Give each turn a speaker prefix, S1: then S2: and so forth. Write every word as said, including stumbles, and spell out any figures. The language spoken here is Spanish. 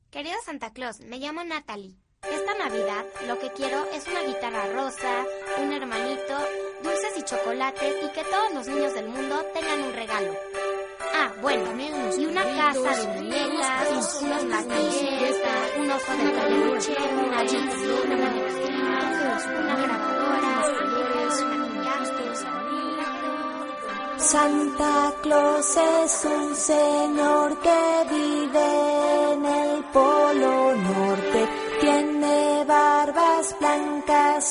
S1: Querido Santa Claus, me llamo Natalie. Esta Navidad lo que quiero es una guitarra rosa, un hermanito, dulces y chocolates y que todos los niños del mundo tengan un regalo. Ah, bueno, y una casa de muñecas, unos platillos, un oso de peluche, una Biblia, una manecina, una grabadora, maquillajes.
S2: Santa Claus es un señor que vive en el Polo Norte. Tiene barbas blancas